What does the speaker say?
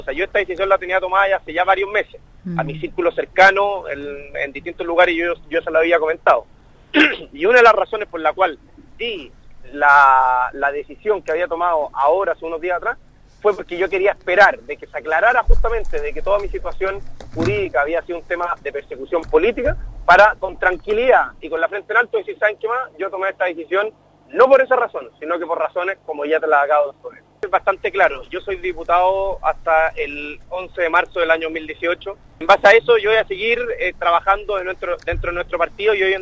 O sea, yo esta decisión la tenía tomada ya hace ya varios meses. A mi círculo cercano, en distintos lugares, yo se lo había comentado. Y una de las razones por la cual di la decisión que había tomado ahora, hace unos días atrás, fue porque yo quería esperar de que se aclarara justamente de que toda mi situación jurídica había sido un tema de persecución política, para con tranquilidad y con la frente en alto decir, ¿saben qué más? Yo tomé esta decisión no por esa razón, sino que por razones como ya te las acabo de exponer. Es bastante claro, yo soy diputado hasta el 11 de marzo del año 2018. En base a eso yo voy a seguir trabajando dentro de nuestro partido y hoy en